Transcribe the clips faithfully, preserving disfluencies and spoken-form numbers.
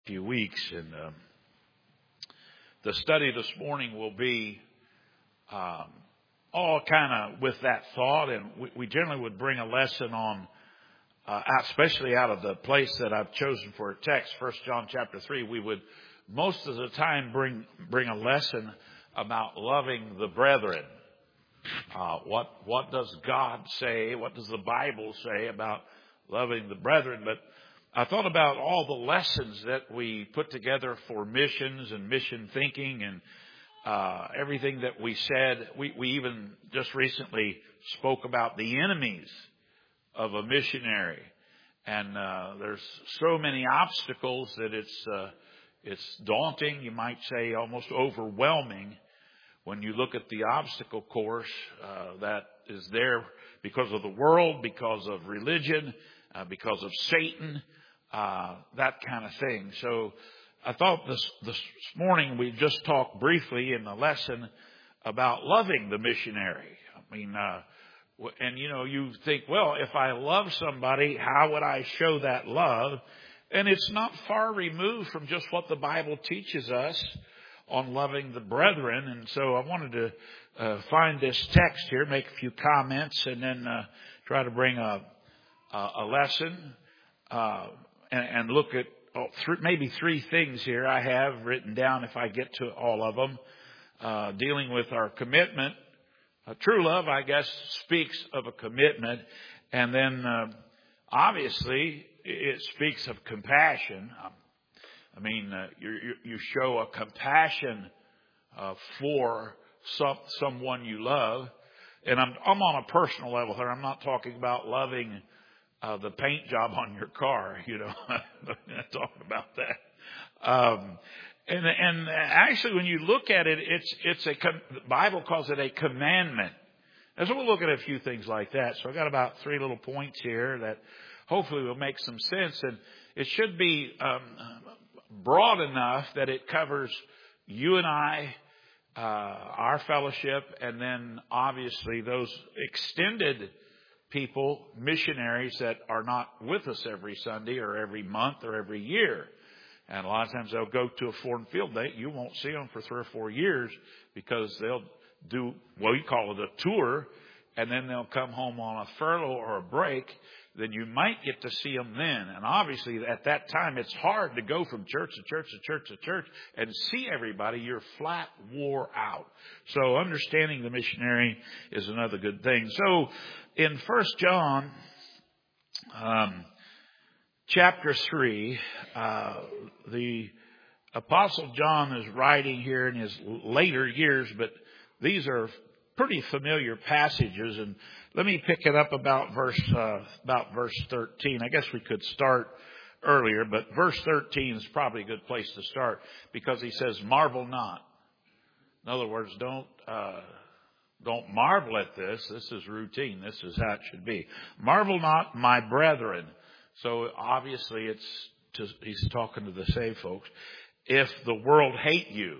Few weeks, and um, the study this morning will be um, all kind of with that thought, and we, we generally would bring a lesson on, uh, especially out of the place that I've chosen for a text, First John chapter three. We would most of the time bring bring a lesson about loving the brethren. Uh, what what does God say? What does the Bible say about loving the brethren? But I thought about all the lessons that we put together for missions and mission thinking and uh, everything that we said. We, we even just recently spoke about the enemies of a missionary. And uh, there's so many obstacles that it's uh, it's daunting, you might say almost overwhelming, when you look at the obstacle course uh, that is there because of the world, because of religion, uh, because of Satan. Uh, that kind of thing. So I thought this, this morning we just talked briefly in the lesson about loving the missionary. I mean, uh, and you know, you think, well, if I love somebody, how would I show that love? And it's not far removed from just what the Bible teaches us on loving the brethren. And so I wanted to uh, find this text here, make a few comments, and then uh, try to bring a, a lesson. Uh, And, and look at oh, th- maybe three things here I have written down if I get to all of them. Uh, dealing with our commitment. Uh, true love, I guess, speaks of a commitment. And then, uh, obviously, it speaks of compassion. Um, I mean, uh, you, you, you show a compassion uh, for some, someone you love. And I'm, I'm on a personal level here. I'm not talking about loving Uh, the paint job on your car, you know, I'm not talking about that. Um, and, and actually when you look at it, it's, it's a, the Bible calls it a commandment. And so we'll look at a few things like that. So I got about three little points here that hopefully will make some sense. And it should be, um, broad enough that it covers you and I, uh, our fellowship, and then obviously those extended people, missionaries that are not with us every Sunday or every month or every year. And a lot of times they'll go to a foreign field day. You won't see them for three or four years because they'll do, well, you call it a tour, and then they'll come home on a furlough or a break. Then you might get to see them then. And obviously at that time, it's hard to go from church to church to church to church and see everybody. You're flat wore out. So understanding the missionary is another good thing. So in First John, um, chapter three, uh, the Apostle John is writing here in his later years, but these are pretty familiar passages. And let me pick it up about verse, uh, about verse thirteen. I guess we could start earlier, but verse thirteen is probably a good place to start because he says, marvel not. In other words, don't, uh, don't marvel at this. This is routine. This is how it should be. Marvel not, my brethren. So obviously it's, to, he's talking to the saved folks. If the world hate you.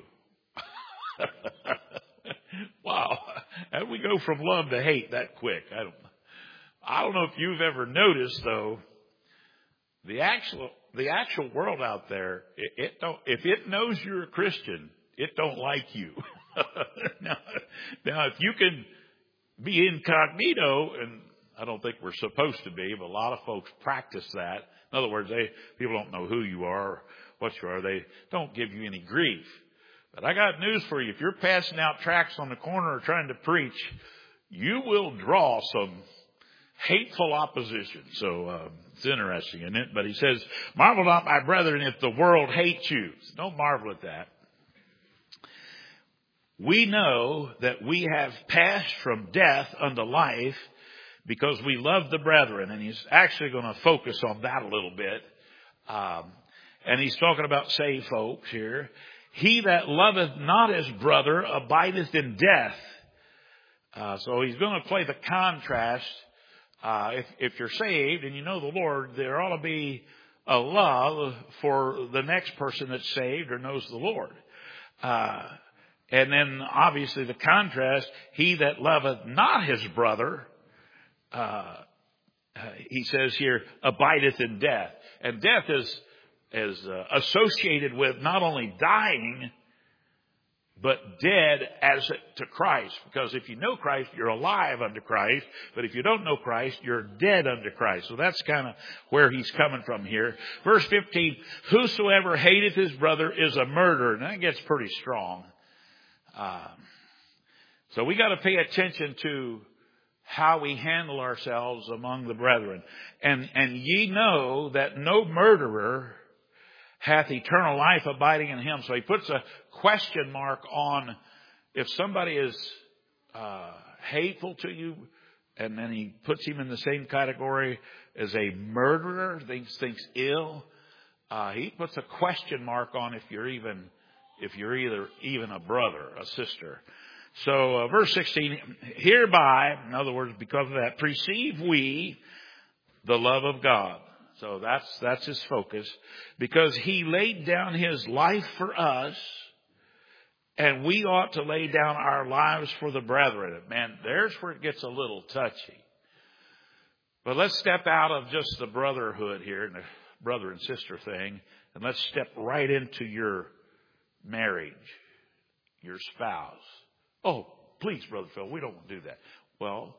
Wow. And we go from love to hate that quick. I don't, I don't know if you've ever noticed though, the actual, the actual world out there, it, it don't, if it knows you're a Christian, it don't like you. now, now, if you can be incognito, and I don't think we're supposed to be, but a lot of folks practice that. In other words, they, people don't know who you are or what you are. They don't give you any grief. But I got news for you. If you're passing out tracts on the corner or trying to preach, you will draw some hateful opposition. So uh, it's interesting, isn't it? But he says, marvel not, my brethren, if the world hates you. Don't marvel at that. We know that we have passed from death unto life because we love the brethren. And he's actually going to focus on that a little bit. Um, and he's talking about saved folks here. He that loveth not his brother abideth in death. Uh, so he's going to play the contrast. Uh, if, if you're saved and you know the Lord, there ought to be a love for the next person that's saved or knows the Lord. Uh, And then obviously the contrast, he that loveth not his brother, uh, he says here, abideth in death. And death is is uh, associated with not only dying, but dead as to Christ. Because if you know Christ, you're alive unto Christ. But if you don't know Christ, you're dead unto Christ. So that's kind of where he's coming from here. Verse fifteen, whosoever hateth his brother is a murderer. And that gets pretty strong. Uh, so we got to pay attention to how we handle ourselves among the brethren. And, and ye know that no murderer hath eternal life abiding in him. So he puts a question mark on if somebody is uh, hateful to you, and then he puts him in the same category as a murderer, thinks thinks ill. Uh, he puts a question mark on if you're even if you're either even a brother, a sister. So uh, verse sixteen, hereby, in other words, because of that, perceive we the love of God. So that's that's his focus, because he laid down his life for us, and we ought to lay down our lives for the brethren. Man, there's where it gets a little touchy. But let's step out of just the brotherhood here and the brother and sister thing, and let's step right into your marriage, your spouse. Oh, please, Brother Phil, we don't want to do that. Well,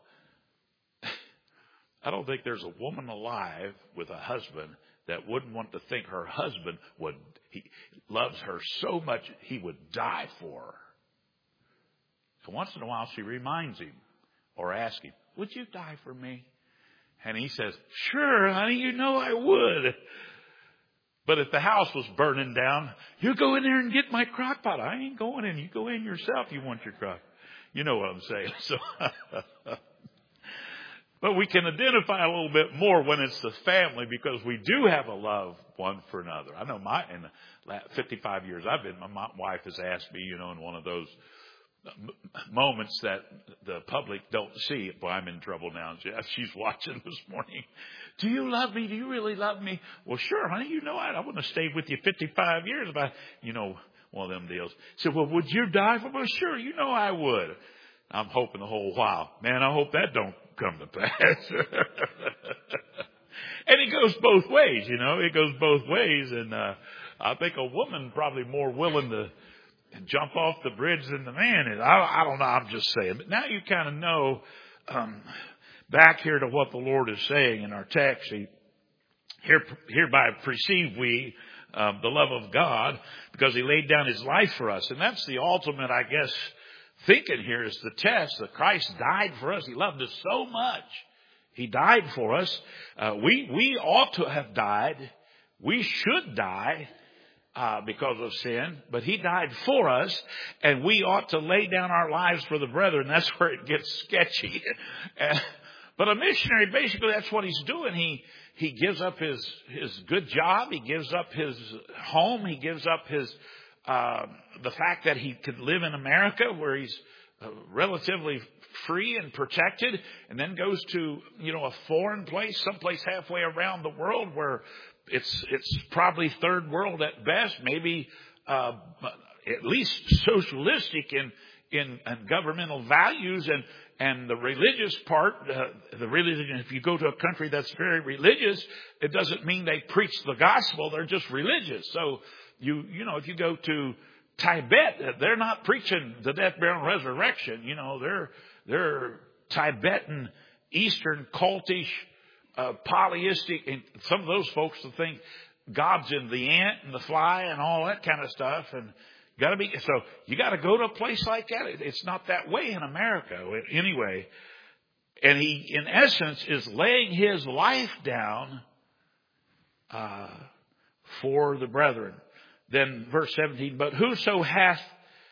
I don't think there's a woman alive with a husband that wouldn't want to think her husband would, he loves her so much he would die for her. So once in a while she reminds him or asks him, would you die for me? And he says, sure, honey, you know I would. But if the house was burning down, you go in there and get my crock pot. I ain't going in. You go in yourself. You want your crock. You know what I'm saying. So, but we can identify a little bit more when it's the family, because we do have a love one for another. I know my, in the fifty-five years I've been, my wife has asked me, you know, in one of those moments that the public don't see. Boy, I'm in trouble now. She's watching this morning. Do you love me? Do you really love me? Well, sure, honey. You know I, I wouldn't have stayed with you fifty-five years if I, you know, one of them deals. She said, well, would you die for me? Well, sure, you know I would. I'm hoping the whole while. Man, I hope that don't come to pass. And it goes both ways, you know. It goes both ways. And uh, I think a woman probably more willing to and jump off the bridge than the man is. I, I don't know. I'm just saying. But now you kind of know, um, back here to what the Lord is saying in our text. He, here, hereby perceive we um, the love of God, because he laid down his life for us. And that's the ultimate, I guess, thinking here is the test that Christ died for us. He loved us so much. He died for us. Uh, we, we ought to have died. We should die. Uh, because of sin, but he died for us, and we ought to lay down our lives for the brethren. That's where it gets sketchy. uh, but a missionary, basically, that's what he's doing. He he gives up his his good job, he gives up his home, he gives up his uh, the fact that he could live in America, where he's uh, relatively free and protected, and then goes to, you know, a foreign place, someplace halfway around the world where It's it's probably third world at best, maybe uh, at least socialistic in, in in governmental values and and the religious part. Uh, the religion. If you go to a country that's very religious, it doesn't mean they preach the gospel. They're just religious. So you you know if you go to Tibet, they're not preaching the death, burial, and resurrection. You know they're they're Tibetan, Eastern, cultish. Uh, polyistic, and some of those folks will think God's in the ant and the fly and all that kind of stuff, and gotta be so. You got to go to a place like that. It, it's not that way in America anyway. And he, in essence, is laying his life down uh, for the brethren. Then verse seventeen. But whoso hath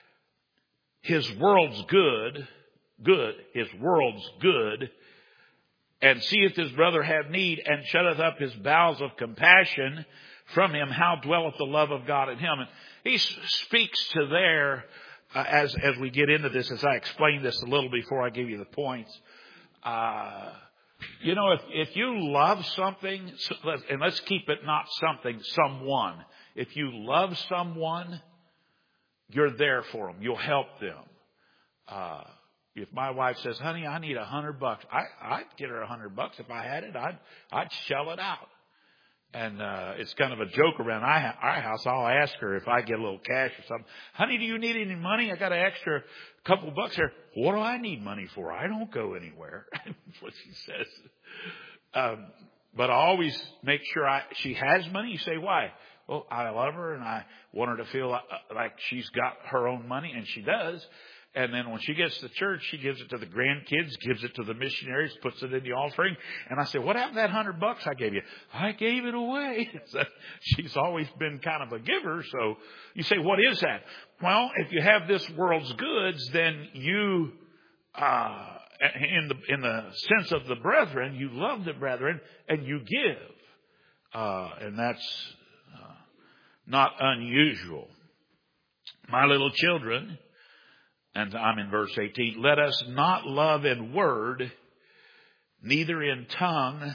his world's good, good, his world's good. And seeth his brother have need, and shutteth up his bowels of compassion from him, how dwelleth the love of God in him? And he speaks to there, uh, as as we get into this, as I explained this a little before I give you the points. Uh, you know, if, if you love something, and let's keep it not something, someone. If you love someone, you're there for them. You'll help them. Uh If my wife says, honey, I need a hundred bucks, I, I'd get her a hundred bucks. If I had it, I'd, I'd shell it out. And uh, it's kind of a joke around our our house. I'll ask her if I get a little cash or something. Honey, do you need any money? I got an extra couple bucks here. What do I need money for? I don't go anywhere. That's what she says. Um, but I always make sure I, she has money. You say, why? Well, I love her and I want her to feel like, like she's got her own money, and she does. And then when she gets to church, she gives it to the grandkids, gives it to the missionaries, puts it in the offering. And I say, what happened to that hundred bucks I gave you? I gave it away. So she's always been kind of a giver. So you say, what is that? Well, if you have this world's goods, then you, uh, in the, in the sense of the brethren, you love the brethren and you give. Uh, and that's uh, not unusual. My little children, and I'm in verse eighteen, let us not love in word, neither in tongue,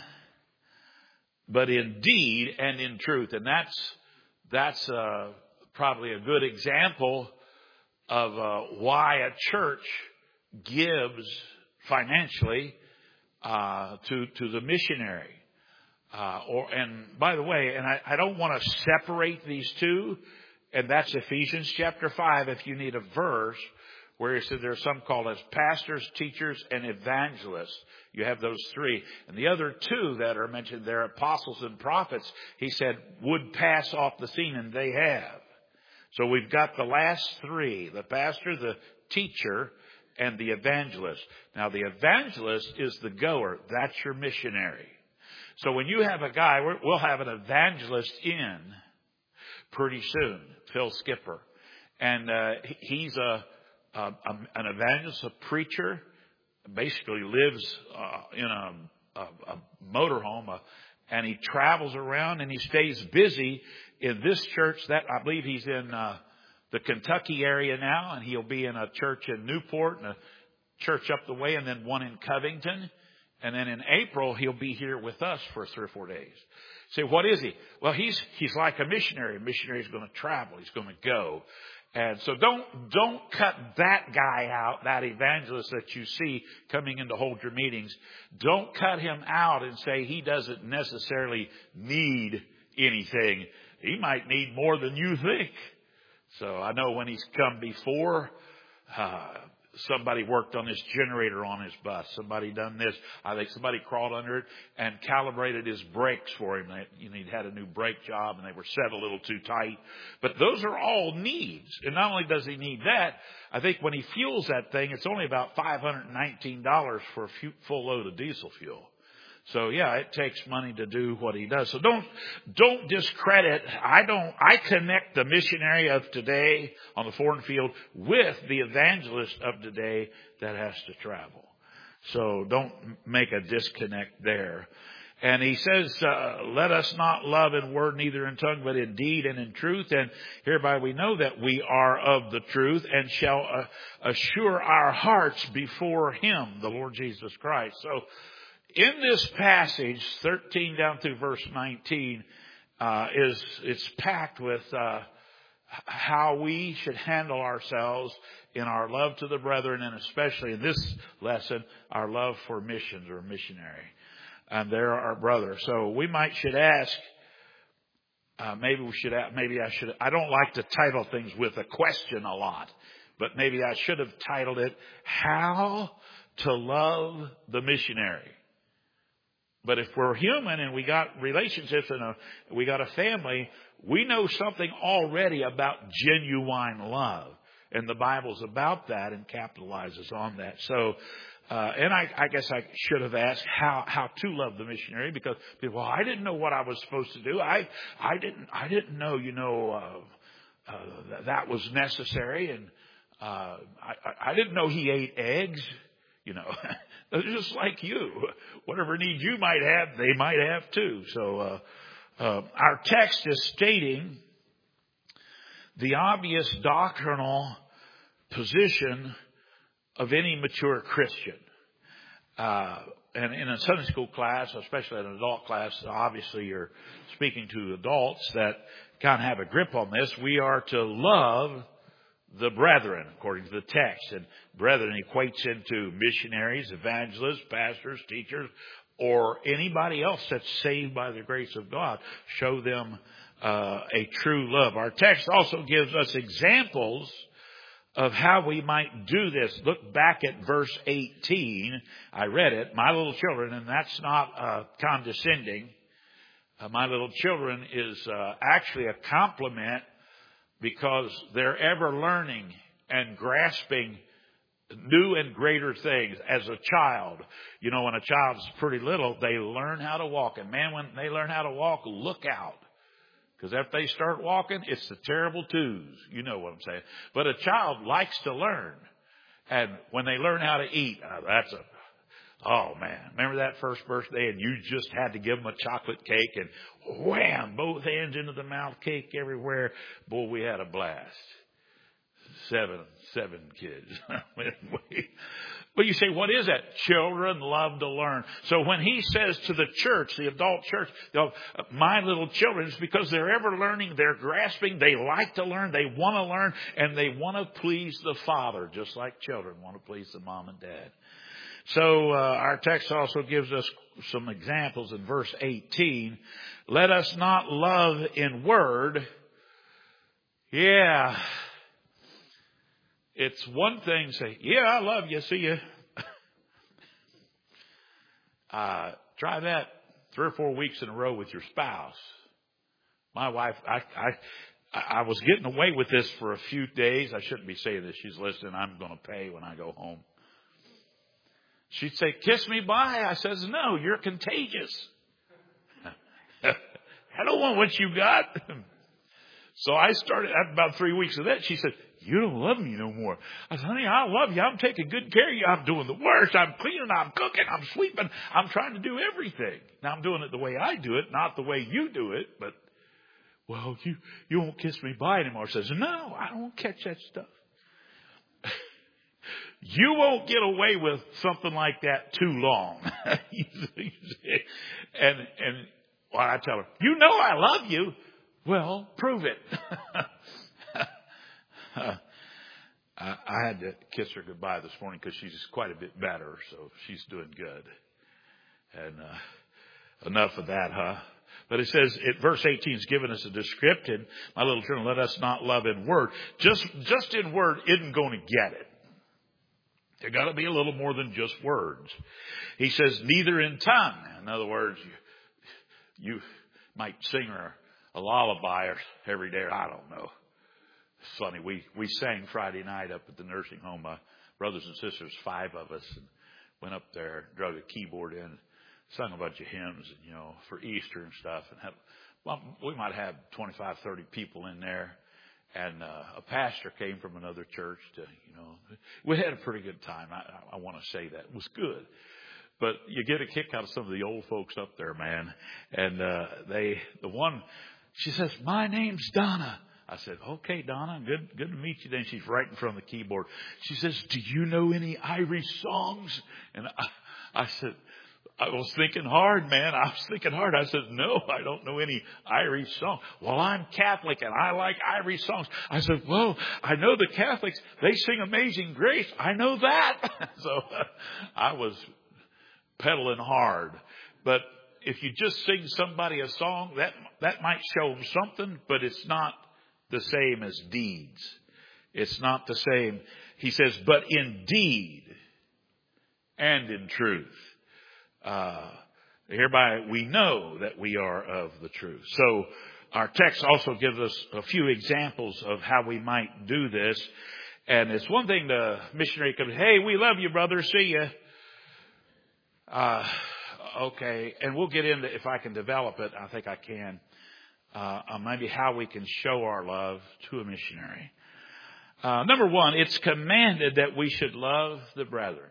but in deed and in truth. And that's that's uh, probably a good example of uh, why a church gives financially uh, to to the missionary. Uh, or and by the way, and I, I don't want to separate these two, and that's Ephesians chapter five. If you need a verse where he said there are some called as pastors, teachers, and evangelists. You have those three. And the other two that are mentioned there, apostles and prophets, he said would pass off the scene, and they have. So we've got the last three, the pastor, the teacher, and the evangelist. Now the evangelist is the goer. That's your missionary. So when you have a guy, we'll have an evangelist in pretty soon, Phil Skipper. And uh, he's a Uh, an evangelist, a preacher, basically lives uh, in a, a, a motorhome, uh, and he travels around and he stays busy in this church. That I believe he's in uh, the Kentucky area now, and he'll be in a church in Newport and a church up the way, and then one in Covington. And then in April, he'll be here with us for three or four days. Say, what is he? Well, he's he's like a missionary. A missionary is going to travel. He's going to go. And so don't, don't cut that guy out, that evangelist that you see coming in to hold your meetings. Don't cut him out and say he doesn't necessarily need anything. He might need more than you think. So I know when he's come before, uh, somebody worked on this generator on his bus. Somebody done this. I think somebody crawled under it and calibrated his brakes for him. You know, he'd had a new brake job and they were set a little too tight. But those are all needs. And not only does he need that, I think when he fuels that thing, it's only about five hundred nineteen dollars for a full load of diesel fuel. So yeah, it takes money to do what he does. So don't, don't discredit. I don't, I connect the missionary of today on the foreign field with the evangelist of today that has to travel. So don't make a disconnect there. And he says, uh, let us not love in word, neither in tongue, but in deed and in truth. And hereby we know that we are of the truth and shall uh, assure our hearts before him, the Lord Jesus Christ. So, in this passage, thirteen down through verse nineteen, uh, is it's packed with uh, how we should handle ourselves in our love to the brethren, and especially in this lesson, our love for missions or missionary. And they're our brother. So we might should ask. Uh, maybe we should. Maybe I should. I don't like to title things with a question a lot, but maybe I should have titled it "How to Love the Missionary." But if we're human and we got relationships and a, we got a family, we know something already about genuine love. And the Bible's about that and capitalizes on that. So, uh, and I, I guess I should have asked how, how to love the missionary, because people, well, I didn't know what I was supposed to do. I, I didn't, I didn't know, you know, uh, uh, that, that was necessary. And, uh, I, I didn't know he ate eggs. You know, just like you, whatever need you might have, they might have too. So, uh, uh, our text is stating the obvious doctrinal position of any mature Christian. Uh, and in a Sunday school class, especially in an adult class, obviously you're speaking to adults that kind of have a grip on this. We are to love the brethren, according to the text. And brethren equates into missionaries, evangelists, pastors, teachers, or anybody else that's saved by the grace of God. Show them uh, a true love. Our text also gives us examples of how we might do this. Look back at verse eighteen. I read it, my little children, and that's not uh, condescending. Uh, my little children is uh, actually a compliment because they're ever learning and grasping new and greater things as a child. You know, when a child's pretty little, they learn how to walk. And man, when they learn how to walk, look out. Because if they start walking, it's the terrible twos. You know what I'm saying. But a child likes to learn. And when they learn how to eat, uh, that's a, oh man. Remember that first birthday and you just had to give them a chocolate cake and wham, both hands into the mouth, cake everywhere. Boy, we had a blast. Seven, seven kids. But you say, what is that? Children love to learn. So when he says to the church, the adult church, you know, my little children, it's because they're ever learning, they're grasping, they like to learn, they want to learn, and they want to please the Father, just like children want to please the mom and dad. So uh, our text also gives us some examples in verse eighteen. Let us not love in word. Yeah. It's one thing to say, yeah, I love you, see you. uh, try that three or four weeks in a row with your spouse. My wife, I, I, I was getting away with this for a few days. I shouldn't be saying this. She's listening. I'm going to pay when I go home. She'd say, kiss me bye. I says, no, you're contagious. I don't want what you got. So I started, after about three weeks of that, she said, you don't love me no more. I said, honey, I love you. I'm taking good care of you. I'm doing the worst. I'm cleaning. I'm cooking. I'm sweeping. I'm trying to do everything. Now I'm doing it the way I do it, not the way you do it. But, well, you, you won't kiss me bye anymore. Says, no, I don't catch that stuff. You won't get away with something like that too long. and, and well, I tell her, you know I love you. Well, prove it. Uh, I, I had to kiss her goodbye this morning because she's quite a bit better, so she's doing good. And uh, enough of that, huh? But it says, it, verse eighteen is giving us a description. My little children, let us not love in word. Just, just in word isn't going to get it. There got to be a little more than just words. He says, neither in tongue. In other words, you, you might sing her a lullaby every day. I don't know. It's funny. We, we sang Friday night up at the nursing home. My brothers and sisters, five of us, and went up there, drug a keyboard in, sung a bunch of hymns, and, you know, for Easter and stuff. And had, well, we might have twenty-five, thirty people in there. And uh, a pastor came from another church to, you know, we had a pretty good time. I, I want to say that. It was good. But you get a kick out of some of the old folks up there, man. And uh, they, the one, she says, my name's Donna. I said, okay, Donna, good, good to meet you. Then she's right in front of the keyboard. She says, do you know any Irish songs? And I, I said, I was thinking hard, man. I was thinking hard. I said, no, I don't know any Irish songs. Well, I'm Catholic and I like Irish songs. I said, well, I know the Catholics, they sing Amazing Grace. I know that. So uh, I was pedaling hard. But if you just sing somebody a song, that, that might show them something, but it's not the same as deeds. It's not the same. He says, but in deed and in truth. Uh, hereby we know that we are of the truth. So our text also gives us a few examples of how we might do this. And it's one thing the missionary comes, hey, we love you, brother. See ya. Uh, okay. And we'll get into, if I can develop it, I think I can, uh, uh maybe how we can show our love to a missionary. Uh, number one, it's commanded that we should love the brethren.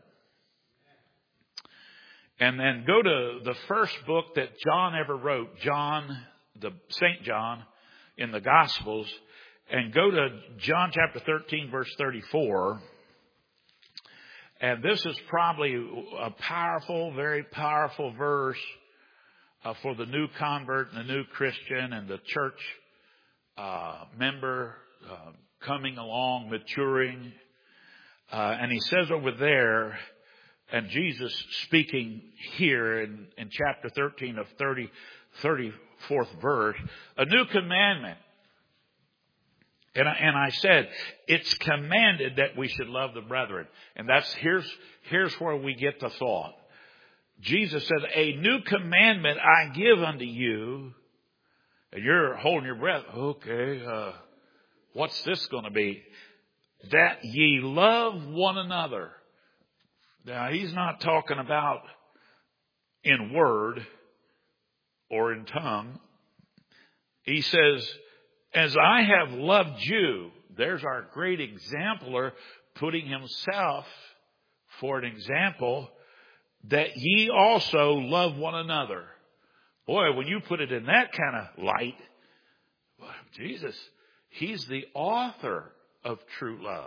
And then go to the first book that John ever wrote, John, the Saint John in the Gospels, and go to John chapter thirteen, verse thirty-four. And this is probably a powerful, very powerful verse uh, for the new convert and the new Christian and the church uh, member uh, coming along, maturing. Uh, and he says over there, And Jesus speaking here in, in chapter thirteen of thirty, thirty-fourth verse, a new commandment. And I, and I said, it's commanded that we should love the brethren. And that's, here's, here's where we get the thought. Jesus said, a new commandment I give unto you. And you're holding your breath. Okay, uh, what's this going to be? That ye love one another. Now, he's not talking about in word or in tongue. He says, as I have loved you, there's our great exemplar putting himself for an example, that ye also love one another. Boy, when you put it in that kind of light, well, Jesus, he's the author of true love.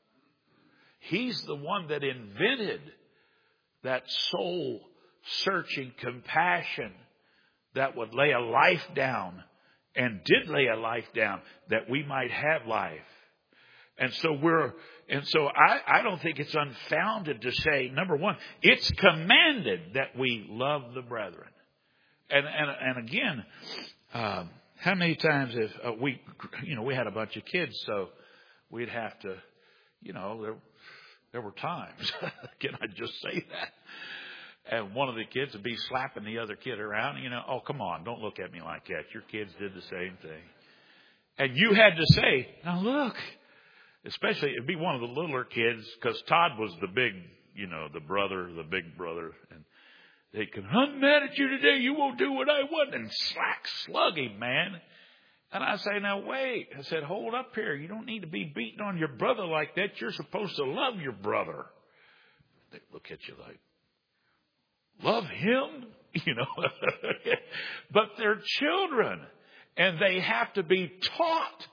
He's the one that invented that soul-searching compassion that would lay a life down and did lay a life down that we might have life. And so we're, and so I, I don't think it's unfounded to say, number one, it's commanded that we love the brethren. And, and, and again, um, how many times have uh, we, you know, we had a bunch of kids, so we'd have to, you know, there, there were times, can I just say that? And one of the kids would be slapping the other kid around. You know, oh, come on, don't look at me like that. Your kids did the same thing. And you had to say, now look, especially it'd be one of the littler kids, because Todd was the big, you know, the brother, the big brother. And they can, I'm mad at you today. You won't do what I want. And slack slug him, man. And I say, now wait. I said, hold up here. You don't need to be beating on your brother like that. You're supposed to love your brother. They look at you like, love him, you know, but they're children and they have to be taught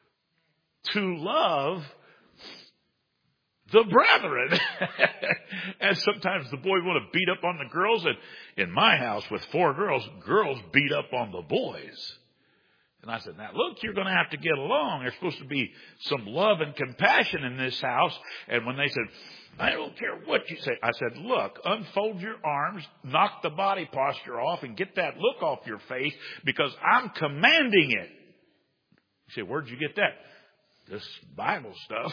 to love the brethren. And sometimes the boys want to beat up on the girls. And in my house with four girls, girls beat up on the boys. And I said, now look, you're going to have to get along. There's supposed to be some love and compassion in this house. And when they said, I don't care what you say. I said, look, unfold your arms, knock the body posture off, and get that look off your face, because I'm commanding it. You say, where'd you get that? This Bible stuff.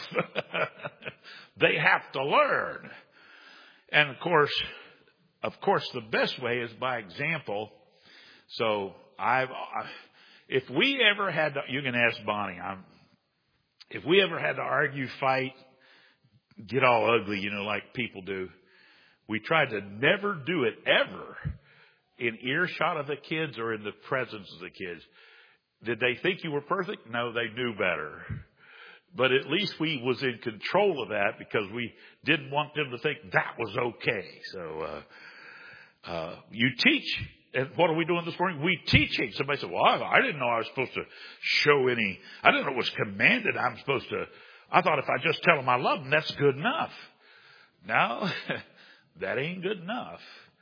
They have to learn. And of course, of course, the best way is by example. So I've, I, if we ever had to, you can ask Bonnie, I'm, if we ever had to argue, fight, get all ugly, you know, like people do, we tried to never do it ever in earshot of the kids or in the presence of the kids. Did they think you were perfect? No, they knew better. But at least we was in control of that, because we didn't want them to think that was okay. So uh, uh, you teach. And what are we doing this morning? We teaching. Somebody said, well, I, I didn't know I was supposed to show any. I didn't know it was commanded. I'm supposed to. I thought if I just tell them I love them, that's good enough. No, that ain't good enough.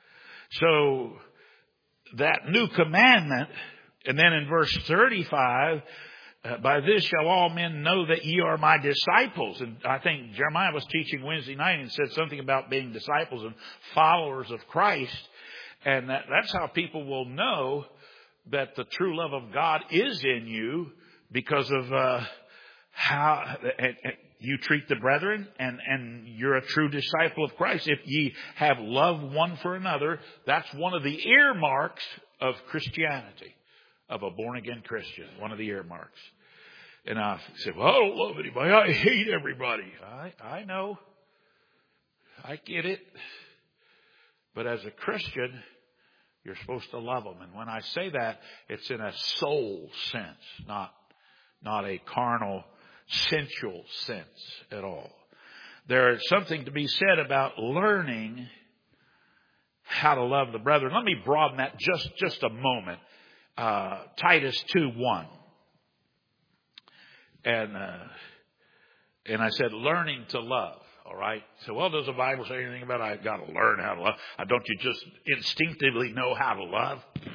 So that new commandment, and then in verse thirty-five, uh, by this shall all men know that ye are my disciples. And I think Jeremiah was teaching Wednesday night and said something about being disciples and followers of Christ. And that, that's how people will know that the true love of God is in you, because of uh, how and, and you treat the brethren, and, and you're a true disciple of Christ. If ye have love one for another, that's one of the earmarks of Christianity, of a born-again Christian, one of the earmarks. And I said, well, I don't love anybody. I hate everybody. I, I know. I get it. But as a Christian, you're supposed to love them. And when I say that, it's in a soul sense, not, not a carnal, sensual sense at all. There is something to be said about learning how to love the brethren. Let me broaden that just, just a moment. Uh, Titus two one. And, uh, and I said, learning to love. All right. So, well, does the Bible say anything about I've got to learn how to love? Don't you just instinctively know how to love?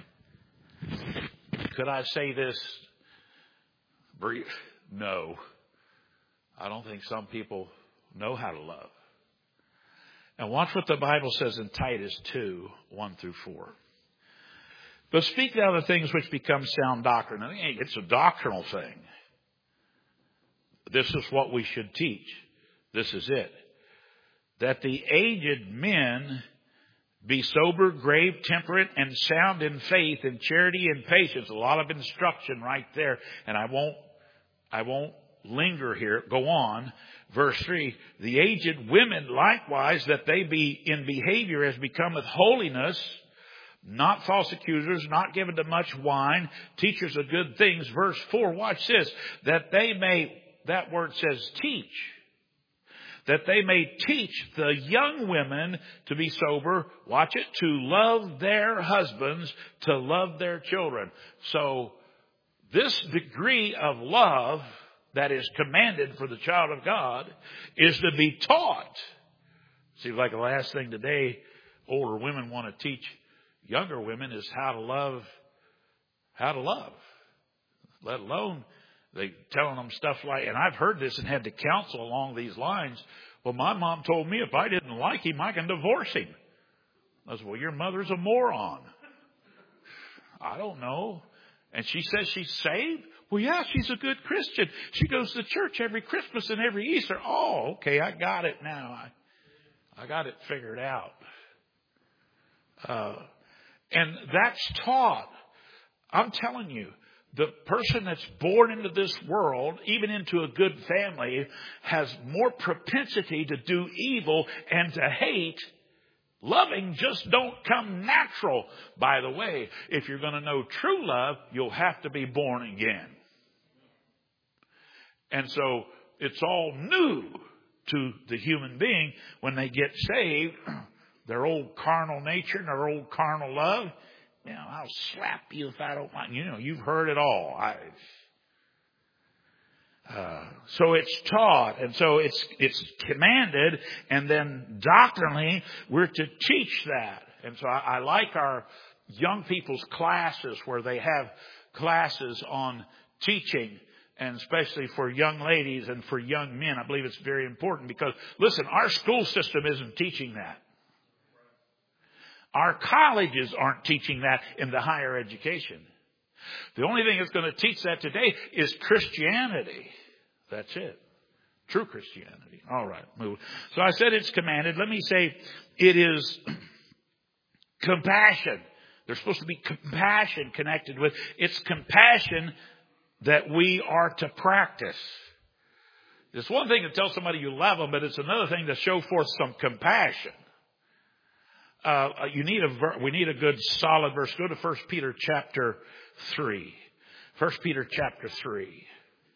Could I say this brief? No. I don't think some people know how to love. And watch what the Bible says in Titus two, one through four. But speak now the things which become sound doctrine. And it's a doctrinal thing. This is what we should teach. This is it. That the aged men be sober, grave, temperate, and sound in faith, in charity, and patience. A lot of instruction right there. And I won't, I won't linger here. Go on. Verse three. The aged women likewise, that they be in behavior as becometh holiness, not false accusers, not given to much wine, teachers of good things. Verse four. Watch this. That they may, that word says teach. That they may teach the young women to be sober, watch it, to love their husbands, to love their children. So this degree of love that is commanded for the child of God is to be taught. Seems like the last thing today older women want to teach younger women is how to love, how to love, let alone they telling them stuff like, and I've heard this and had to counsel along these lines. Well, my mom told me if I didn't like him, I can divorce him. I said, well, your mother's a moron. I don't know. And she says she's saved? Well, yeah, she's a good Christian. She goes to church every Christmas and every Easter. Oh, okay, I got it now. I, I got it figured out. Uh, and that's taught. I'm telling you. The person that's born into this world, even into a good family, has more propensity to do evil and to hate. Loving just don't come natural. By the way, if you're going to know true love, you'll have to be born again. And so it's all new to the human being when they get saved. Their old carnal nature and their old carnal love. You know, I'll slap you if I don't mind. You know, you've heard it all. I, uh, so it's taught, and so it's it's commanded, and then doctrinally we're to teach that. And so I, I like our young people's classes where they have classes on teaching, and especially for young ladies and for young men. I believe it's very important because, listen, our school system isn't teaching that. Our colleges aren't teaching that in the higher education. The only thing that's going to teach that today is Christianity. That's it. True Christianity. All right, move. So I said it's commanded. Let me say it is compassion. There's supposed to be compassion connected with. It's compassion that we are to practice. It's one thing to tell somebody you love them, but it's another thing to show forth some compassion. Uh, you need a, ver- we need a good solid verse. Go to First Peter chapter three. First Peter chapter three.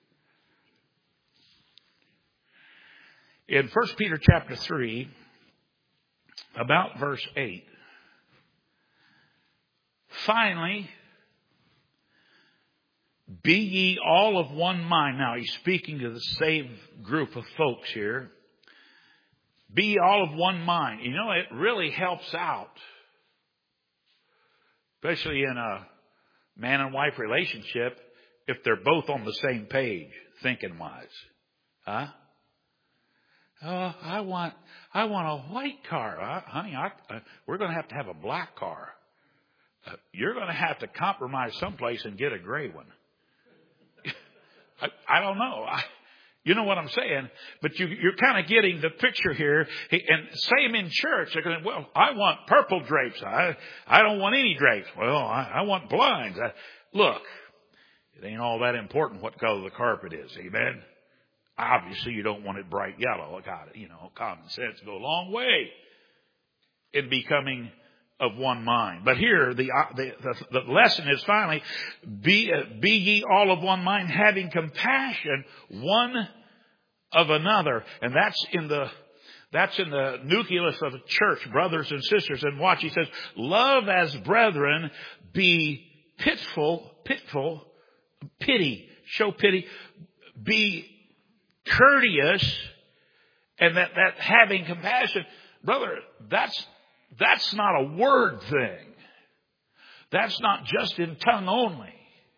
In First Peter chapter three, about verse eight. Finally, be ye all of one mind. Now he's speaking to the saved group of folks here. Be all of one mind. You know, it really helps out. Especially in a man and wife relationship if they're both on the same page, thinking wise. Huh? Oh, I want, I want a white car. Uh, honey, I, uh, we're going to have to have a black car. Uh, you're going to have to compromise someplace and get a gray one. I, I don't know. I, You know what I'm saying? But you, you're kind of getting the picture here. And same in church. They're going, well, I want purple drapes. I, I don't want any drapes. Well, I, I want blinds. I, look, it ain't all that important what color the carpet is. Amen? Obviously, you don't want it bright yellow. I got it. You know, common sense go a long way in becoming of one mind. But here, the, the, the, the lesson is finally, be, be ye all of one mind, having compassion one of another. And that's in the, that's in the nucleus of the church, brothers and sisters. And watch, he says, love as brethren, be pitiful, pitiful, pity, show pity, be courteous, and that, that having compassion, brother, that's, That's not a word thing. That's not just in tongue only.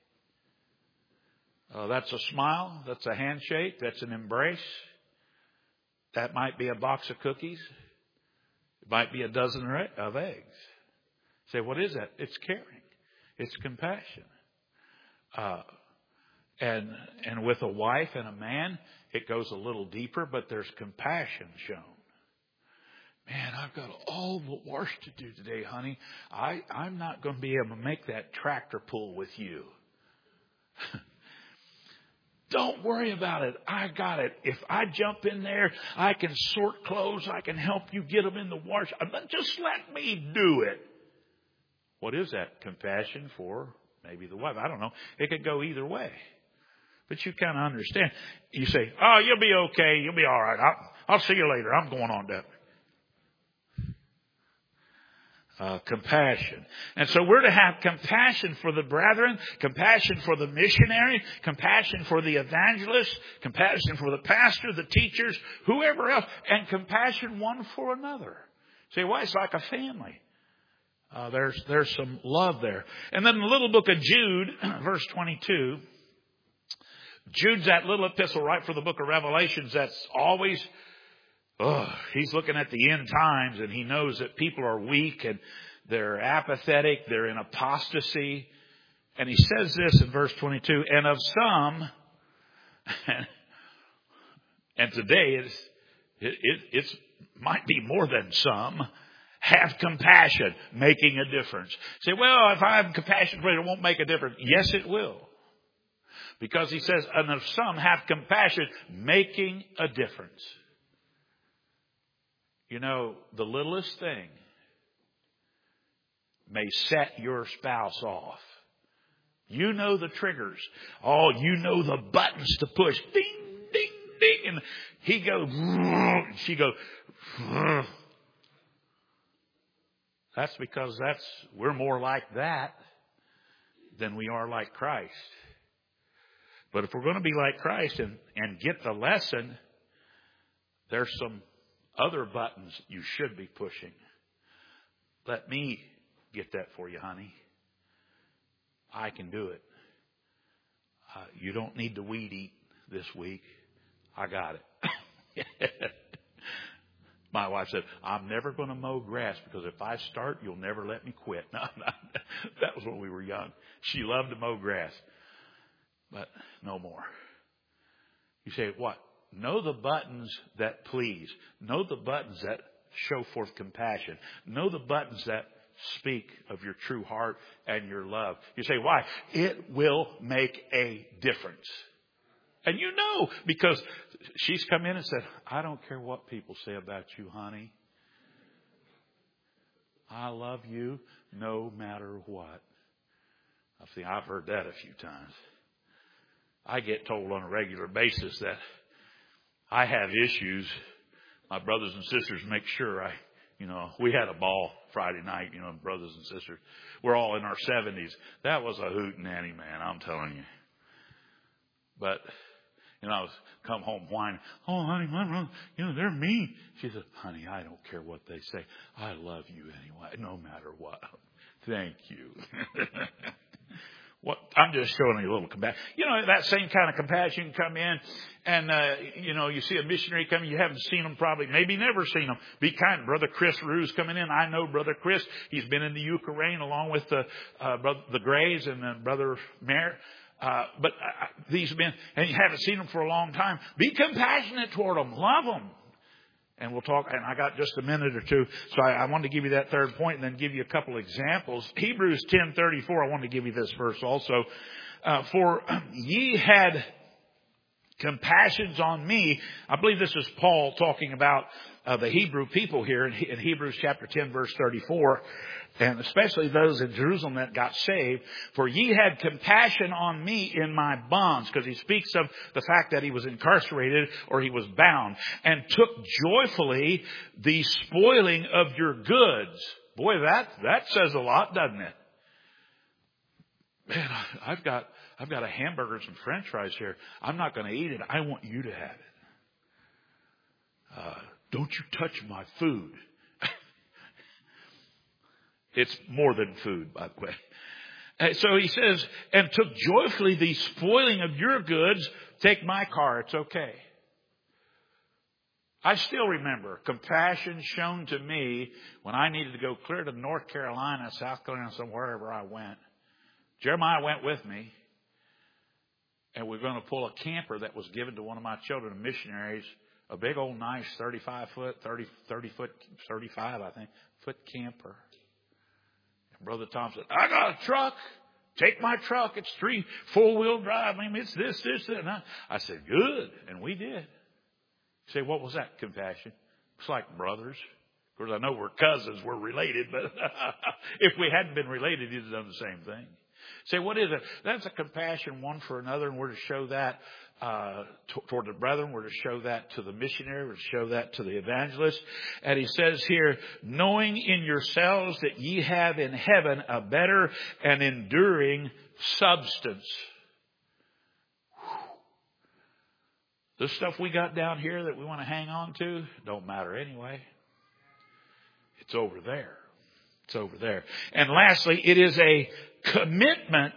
Uh, that's a smile. That's a handshake. That's an embrace. That might be a box of cookies. It might be a dozen of eggs. Say, what is that? It's caring. It's compassion. Uh, and and with a wife and a man, it goes a little deeper, but there's compassion shown. Man, I've got all the wash to do today, honey. I, I'm not going to be able to make that tractor pull with you. Don't worry about it. I got it. If I jump in there, I can sort clothes. I can help you get them in the wash. Just let me do it. What is that? Compassion for maybe the wife. I don't know. It could go either way. But you kind of understand. You say, oh, you'll be okay. You'll be all right. I'll, I'll see you later. I'm going on down. Uh, compassion. And so we're to have compassion for the brethren, compassion for the missionary, compassion for the evangelist, compassion for the pastor, the teachers, whoever else, and compassion one for another. See, why? It's like a family. Uh, there's, there's some love there. And then the little book of Jude, verse twenty-two, Jude's that little epistle right for the book of Revelations that's always Oh, he's looking at the end times, and he knows that people are weak and they're apathetic. They're in apostasy. And he says this in verse twenty-two, and of some, and today it's, it, it it's, might be more than some, have compassion, making a difference. Say, well, if I have compassion for it, it won't make a difference. Yes, it will. Because he says, and of some have compassion, making a difference. You know, the littlest thing may set your spouse off. You know the triggers. Oh, you know the buttons to push. Ding, ding, ding. And he goes, she goes. That's because that's we're more like that than we are like Christ. But if we're going to be like Christ and, and get the lesson, there's some other buttons you should be pushing. Let me get that for you, honey. I can do it. Uh, you don't need to weed eat this week. I got it. My wife said, I'm never going to mow grass because if I start, you'll never let me quit. No, no, that was when we were young. She loved to mow grass, but no more. You say, what? Know the buttons that please. Know the buttons that show forth compassion. Know the buttons that speak of your true heart and your love. You say, why? It will make a difference. And you know, because she's come in and said, I don't care what people say about you, honey. I love you no matter what. I think I've heard that a few times. I get told on a regular basis that I have issues. My brothers and sisters make sure I, you know, we had a ball Friday night, you know, brothers and sisters. We're all in our seventies. That was a hootenanny, man, I'm telling you. But, you know, I was come home whining, oh, honey, my, you know, they're mean. She said, honey, I don't care what they say. I love you anyway, no matter what. Thank you. What I'm just showing you a little compassion. You know, that same kind of compassion come in and, uh, you know, you see a missionary coming. You haven't seen them probably, maybe never seen them. Be kind. Brother Chris Rue's coming in. I know Brother Chris. He's been in the Ukraine along with the, uh, brother, the Grays and uh, Brother Mayer. Uh, but uh, these men, and you haven't seen them for a long time. Be compassionate toward them. Love them. And we'll talk, and I got just a minute or two, so I, I wanted to give you that third point and then give you a couple examples. Hebrews ten thirty-four, I want to give you this verse also. Uh, For ye had compassions on me. I believe this is Paul talking about uh, the Hebrew people here in, in Hebrews chapter ten, verse thirty-four. And especially those in Jerusalem that got saved. For ye had compassion on me in my bonds. Because he speaks of the fact that he was incarcerated or he was bound. And took joyfully the spoiling of your goods. Boy, that, that says a lot, doesn't it? Man, I've got, I've got a hamburger and some french fries here. I'm not going to eat it. I want you to have it. Uh, don't you touch my food. It's more than food, by the way. And so he says, and took joyfully the spoiling of your goods. Take my car. It's okay. I still remember compassion shown to me when I needed to go clear to North Carolina, South Carolina, somewhere, wherever I went. Jeremiah went with me, and we were going to pull a camper that was given to one of my children, missionaries, a big old nice thirty-five foot, thirty, thirty foot, thirty-five, I think, foot camper. And Brother Tom said, I got a truck. Take my truck. It's three, four-wheel drive. I mean, it's this, this, that. And I, I said, good. And we did. You say, what was that? Compassion. It's like brothers. Of course, I know we're cousins. We're related. But if we hadn't been related, you'd have done the same thing. Say, what is it? That's a compassion one for another. And we're to show that uh, t- toward the brethren. We're to show that to the missionary. We're to show that to the evangelist. And he says here, knowing in yourselves that ye have in heaven a better and enduring substance. The stuff we got down here that we want to hang on to don't matter anyway. It's over there. It's over there. And lastly, it is a commitment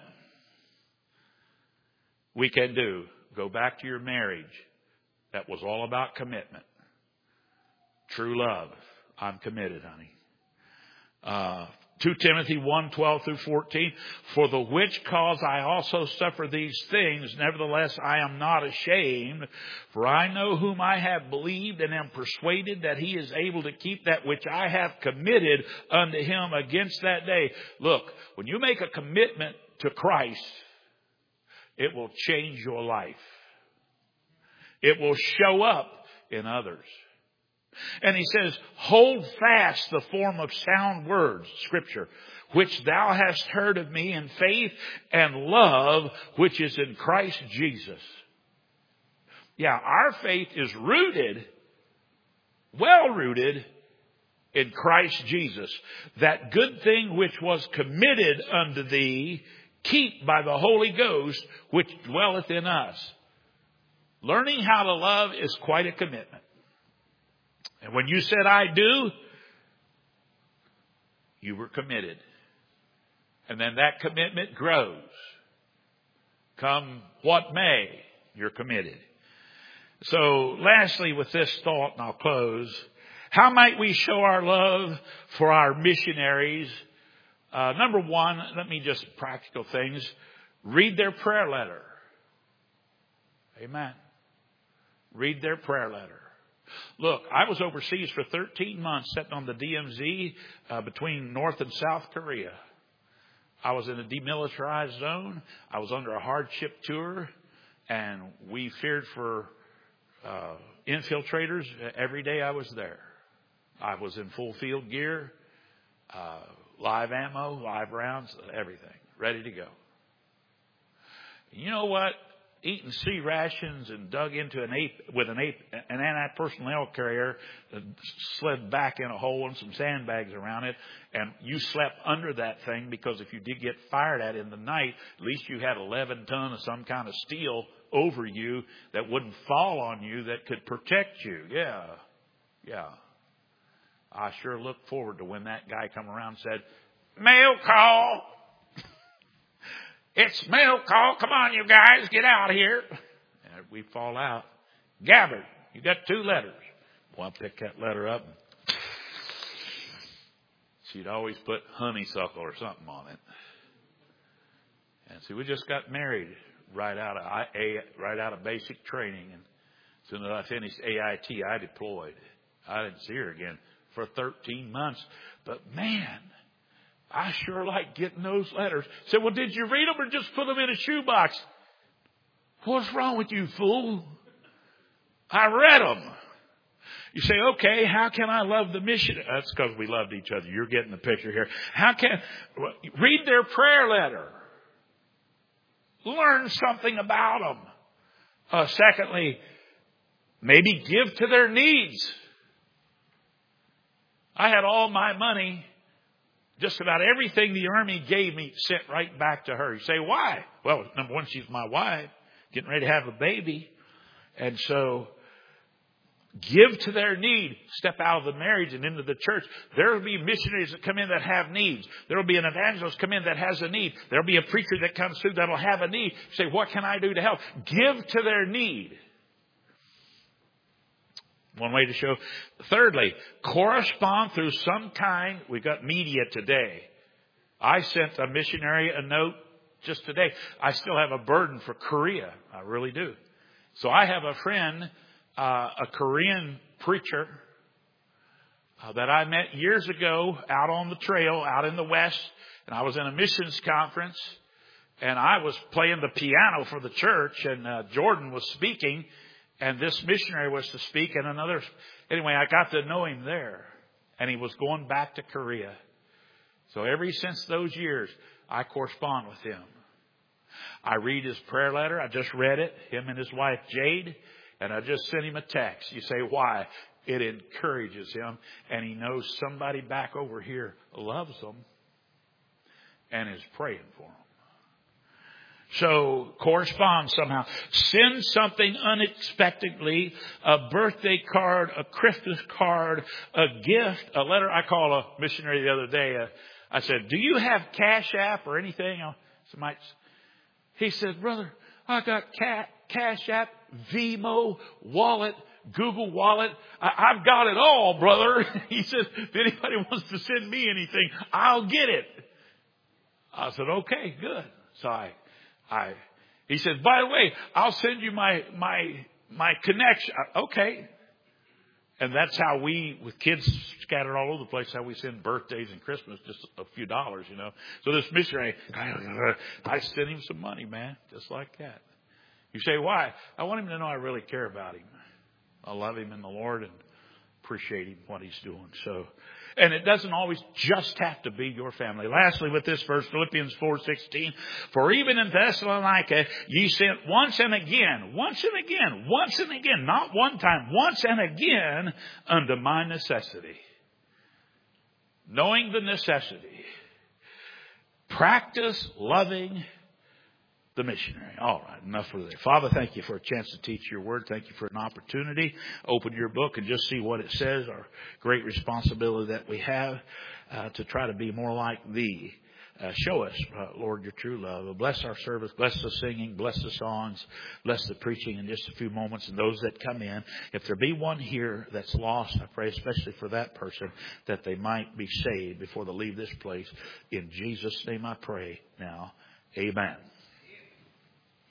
we can do. Go back to your marriage. That was all about commitment. True love. I'm committed, honey. Uh, Second Timothy one, twelve through fourteen. For the which cause I also suffer these things. Nevertheless, I am not ashamed. For I know whom I have believed and am persuaded that he is able to keep that which I have committed unto him against that day. Look, when you make a commitment to Christ, it will change your life. It will show up in others. And he says, hold fast the form of sound words, Scripture, which thou hast heard of me in faith and love, which is in Christ Jesus. Yeah, our faith is rooted, well rooted, in Christ Jesus. That good thing which was committed unto thee, keep by the Holy Ghost, which dwelleth in us. Learning how to love is quite a commitment. And when you said, I do, you were committed. And then that commitment grows. Come what may, you're committed. So lastly, with this thought, and I'll close, how might we show our love for our missionaries? Uh, number one, let me just practical things. Read their prayer letter. Amen. Read their prayer letter. Look, I was overseas for thirteen months sitting on the D M Z uh, between North and South Korea. I was in a demilitarized zone. I was under a hardship tour, and we feared for uh, infiltrators every day I was there. I was in full field gear, uh, live ammo, live rounds, everything, ready to go. You know what? Eating C rations and dug into an ape with an ape, an anti-personnel carrier that slid back in a hole and some sandbags around it, and you slept under that thing because if you did get fired at in the night, at least you had eleven ton of some kind of steel over you that wouldn't fall on you that could protect you. Yeah, yeah. I sure looked forward to when that guy come around and said, "Mail call." It's mail call. Come on, you guys, get out here. And we fall out. Gabbard, you got two letters. Well, I pick that letter up. She'd always put honeysuckle or something on it. And see, we just got married right out of a right out of basic training, and as soon as I finished A I T, I deployed. I didn't see her again for thirteen months. But man, I sure like getting those letters. Said, well, did you read them or just put them in a shoebox? What's wrong with you, fool? I read them. You say, okay, how can I love the mission? That's because we loved each other. You're getting the picture here. How can, read their prayer letter. Learn something about them. Uh, secondly, maybe give to their needs. I had all my money. Just about everything the Army gave me sent right back to her. You say, why? Well, number one, she's my wife, getting ready to have a baby. And so, give to their need. Step out of the marriage and into the church. There will be missionaries that come in that have needs. There will be an evangelist come in that has a need. There will be a preacher that comes through that will have a need. You say, what can I do to help? Give to their need. One way to show. Thirdly, correspond through some kind. We've got media today. I sent a missionary a note just today. I still have a burden for Korea. I really do. So I have a friend, uh, a Korean preacher uh, that I met years ago out on the trail, out in the West. And I was in a missions conference. And I was playing the piano for the church. And uh, Jordan was speaking. And this missionary was to speak. And another... Anyway, I got to know him there. And he was going back to Korea. So ever since those years, I correspond with him. I read his prayer letter. I just read it. Him and his wife, Jade. And I just sent him a text. You say, why? It encourages him. And he knows somebody back over here loves him and is praying for him. So correspond somehow. Send something unexpectedly, a birthday card, a Christmas card, a gift, a letter. I called a missionary the other day. Uh, I said, do you have Cash App or anything? Somebody, he said, brother, I got Ca- Cash App, Vimo, Wallet, Google Wallet. I- I've got it all, brother. He said, if anybody wants to send me anything, I'll get it. I said, okay, good. So I... I, he says, by the way, I'll send you my, my, my connection. Okay. And that's how we, with kids scattered all over the place, how we send birthdays and Christmas, just a few dollars, you know. So this missionary, I sent him some money, man, just like that. You say, why? I want him to know I really care about him. I love him in the Lord and appreciate him, what he's doing. So, and it doesn't always just have to be your family. Lastly, with this verse, Philippians four sixteen, for even in Thessalonica, ye sent once and again, once and again, once and again, not one time, once and again, unto my necessity. Knowing the necessity. Practice loving the missionary. All right, enough for that. Father, thank you for a chance to teach your word. Thank you for an opportunity. Open your book and just see what it says. Our great responsibility that we have uh, to try to be more like thee. Uh, show us, uh, Lord, your true love. Bless our service. Bless the singing. Bless the songs. Bless the preaching in just a few moments and those that come in. If there be one here that's lost, I pray especially for that person that they might be saved before they leave this place. In Jesus' name I pray now. Amen.